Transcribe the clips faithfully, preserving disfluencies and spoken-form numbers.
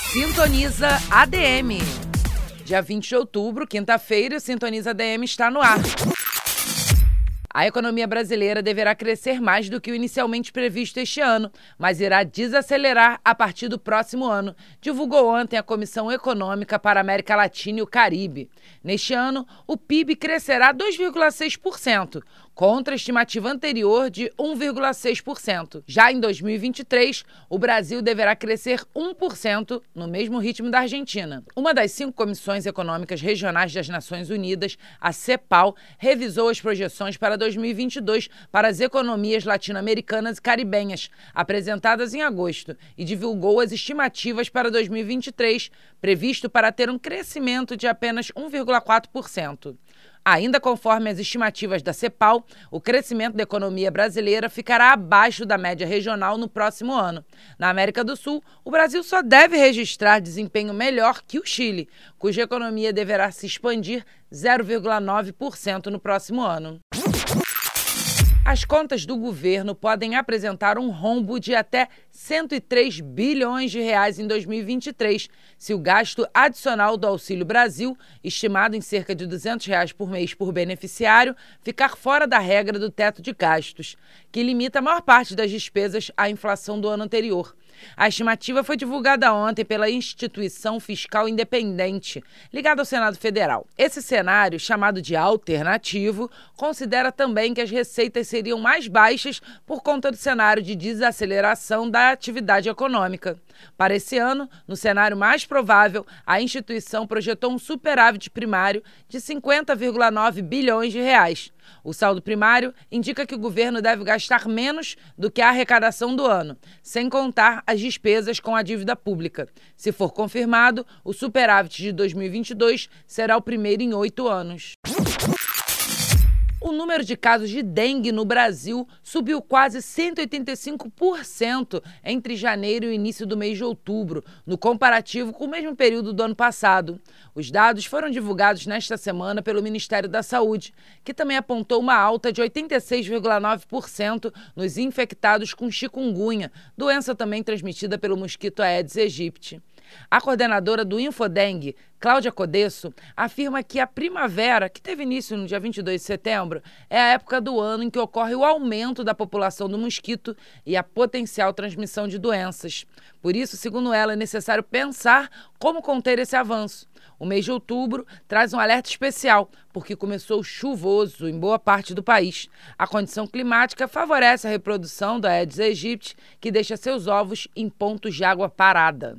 Sintoniza A D M. Dia vinte de outubro, quinta-feira, o Sintoniza A D M está no ar. A economia brasileira deverá crescer mais do que o inicialmente previsto este ano, mas irá desacelerar a partir do próximo ano, divulgou ontem a Comissão Econômica para a América Latina e o Caribe. Neste ano, o P I B crescerá dois vírgula seis por cento, contra a estimativa anterior de um vírgula seis por cento. Já em dois mil e vinte e três, o Brasil deverá crescer um por cento, no mesmo ritmo da Argentina. Uma das cinco comissões econômicas regionais das Nações Unidas, a CEPAL, revisou as projeções para dois mil e vinte e dois para as economias latino-americanas e caribenhas, apresentadas em agosto, e divulgou as estimativas para dois mil e vinte e três, previsto para ter um crescimento de apenas um vírgula quatro por cento. Ainda conforme as estimativas da CEPAL, o crescimento da economia brasileira ficará abaixo da média regional no próximo ano. Na América do Sul, o Brasil só deve registrar desempenho melhor que o Chile, cuja economia deverá se expandir zero vírgula nove por cento no próximo ano. As contas do governo podem apresentar um rombo de até cento e três bilhões de reais em dois mil e vinte e três, se o gasto adicional do Auxílio Brasil, estimado em cerca de duzentos reais por mês por beneficiário, ficar fora da regra do teto de gastos, que limita a maior parte das despesas à inflação do ano anterior. A estimativa foi divulgada ontem pela Instituição Fiscal Independente, ligada ao Senado Federal. Esse cenário, chamado de alternativo, considera também que as receitas seriam mais baixas por conta do cenário de desaceleração da atividade econômica. Para esse ano, no cenário mais provável, a instituição projetou um superávit primário de cinquenta vírgula nove bilhões de reais. O saldo primário indica que o governo deve gastar menos do que a arrecadação do ano, sem contar as despesas com a dívida pública. Se for confirmado, o superávit de dois mil e vinte e dois será o primeiro em oito anos. O número de casos de dengue no Brasil subiu quase cento e oitenta e cinco por cento entre janeiro e o início do mês de outubro, no comparativo com o mesmo período do ano passado. Os dados foram divulgados nesta semana pelo Ministério da Saúde, que também apontou uma alta de oitenta e seis vírgula nove por cento nos infectados com chikungunya, doença também transmitida pelo mosquito Aedes aegypti. A coordenadora do Infodengue, Cláudia Codesso, afirma que a primavera, que teve início no dia vinte e dois de setembro, é a época do ano em que ocorre o aumento da população do mosquito e a potencial transmissão de doenças. Por isso, segundo ela, é necessário pensar como conter esse avanço. O mês de outubro traz um alerta especial, porque começou chuvoso em boa parte do país. A condição climática favorece a reprodução do Aedes aegypti, que deixa seus ovos em pontos de água parada.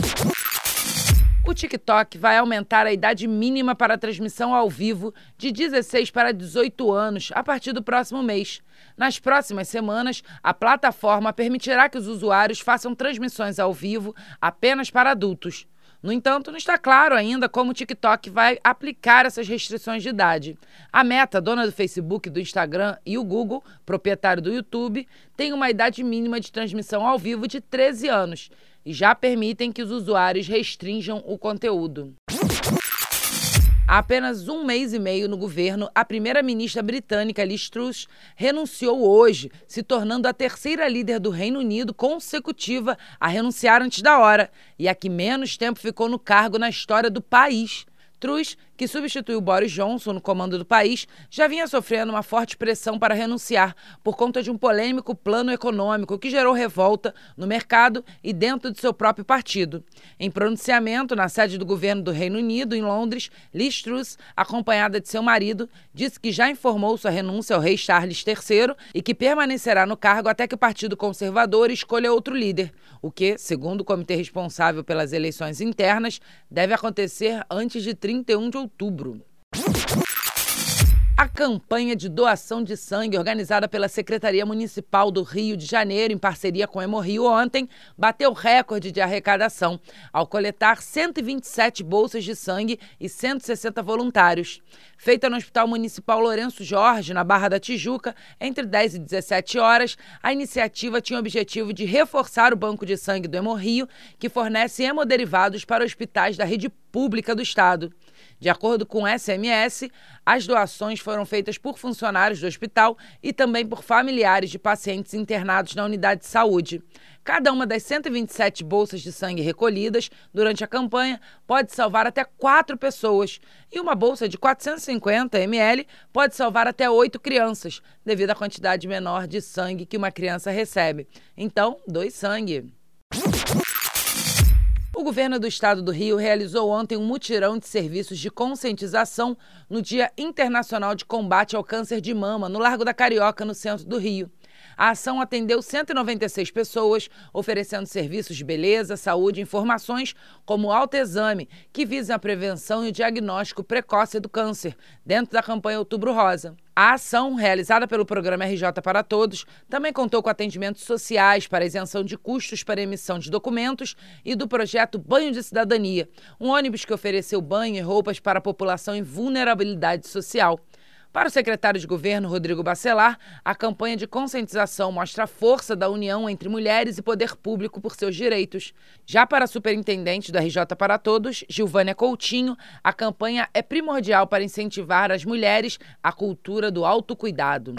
O TikTok vai aumentar a idade mínima para a transmissão ao vivo de dezesseis para dezoito anos a partir do próximo mês. Nas próximas semanas, a plataforma permitirá que os usuários façam transmissões ao vivo apenas para adultos. No entanto, não está claro ainda como o TikTok vai aplicar essas restrições de idade. A Meta, dona do Facebook, do Instagram, e o Google, proprietário do YouTube, tem uma idade mínima de transmissão ao vivo de treze anos e já permitem que os usuários restringam o conteúdo. Há apenas um mês e meio no governo, a primeira-ministra britânica Liz Truss renunciou hoje, se tornando a terceira líder do Reino Unido consecutiva a renunciar antes da hora e a que menos tempo ficou no cargo na história do país. Truss, que substituiu Boris Johnson no comando do país, já vinha sofrendo uma forte pressão para renunciar por conta de um polêmico plano econômico que gerou revolta no mercado e dentro de seu próprio partido. Em pronunciamento na sede do governo do Reino Unido, em Londres, Liz Truss, acompanhada de seu marido, disse que já informou sua renúncia ao rei Charles terceiro e que permanecerá no cargo até que o Partido Conservador escolha outro líder, o que, segundo o comitê responsável pelas eleições internas, deve acontecer antes de trinta e um de outubro. A campanha de doação de sangue organizada pela Secretaria Municipal do Rio de Janeiro, em parceria com o Hemorrio, ontem bateu recorde de arrecadação, ao coletar cento e vinte e sete bolsas de sangue e cento e sessenta voluntários. Feita no Hospital Municipal Lourenço Jorge, na Barra da Tijuca, entre dez e dezessete horas, a iniciativa tinha o objetivo de reforçar o banco de sangue do Hemorrio, que fornece hemoderivados para hospitais da rede pública do Estado. De acordo com o S M S, as doações foram feitas por funcionários do hospital e também por familiares de pacientes internados na unidade de saúde. Cada uma das cento e vinte e sete bolsas de sangue recolhidas durante a campanha pode salvar até quatro pessoas. E uma bolsa de quatrocentos e cinquenta mililitros pode salvar até oito crianças, devido à quantidade menor de sangue que uma criança recebe. Então, doe sangue. O governo do estado do Rio realizou ontem um mutirão de serviços de conscientização no Dia Internacional de Combate ao Câncer de Mama, no Largo da Carioca, no centro do Rio. A ação atendeu cento e noventa e seis pessoas, oferecendo serviços de beleza, saúde e informações como o autoexame, que visa a prevenção e o diagnóstico precoce do câncer, dentro da campanha Outubro Rosa. A ação, realizada pelo programa R J para Todos, também contou com atendimentos sociais para isenção de custos para emissão de documentos e do projeto Banho de Cidadania, um ônibus que ofereceu banho e roupas para a população em vulnerabilidade social. Para o secretário de Governo, Rodrigo Bacelar, a campanha de conscientização mostra a força da união entre mulheres e poder público por seus direitos. Já para a superintendente do R J para Todos, Gilvânia Coutinho, a campanha é primordial para incentivar as mulheres à cultura do autocuidado.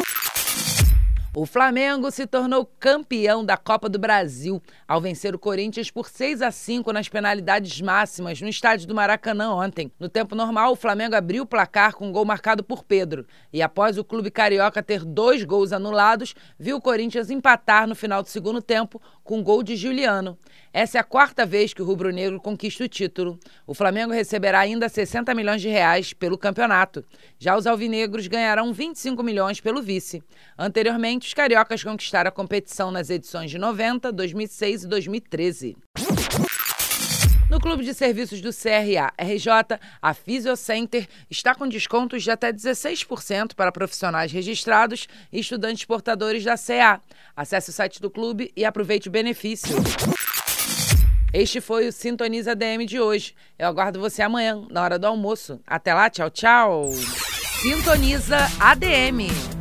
O Flamengo se tornou campeão da Copa do Brasil ao vencer o Corinthians por seis a cinco nas penalidades máximas no estádio do Maracanã ontem. No tempo normal, o Flamengo abriu o placar com um gol marcado por Pedro e, após o clube carioca ter dois gols anulados, viu o Corinthians empatar no final do segundo tempo com um gol de Juliano. Essa é a quarta vez que o rubro-negro conquista o título. O Flamengo receberá ainda sessenta milhões de reais pelo campeonato. Já os alvinegros ganharão vinte e cinco milhões pelo vice. Anteriormente, os cariocas conquistaram a competição nas edições de noventa, dois mil e seis e dois mil e treze. No Clube de Serviços do C R A R J, a Fisiocenter está com descontos de até dezesseis por cento para profissionais registrados e estudantes portadores da C E A. Acesse o site do clube e aproveite o benefício. Este foi o Sintoniza A D M de hoje. Eu aguardo você amanhã, na hora do almoço. Até lá, tchau, tchau. Sintoniza A D M.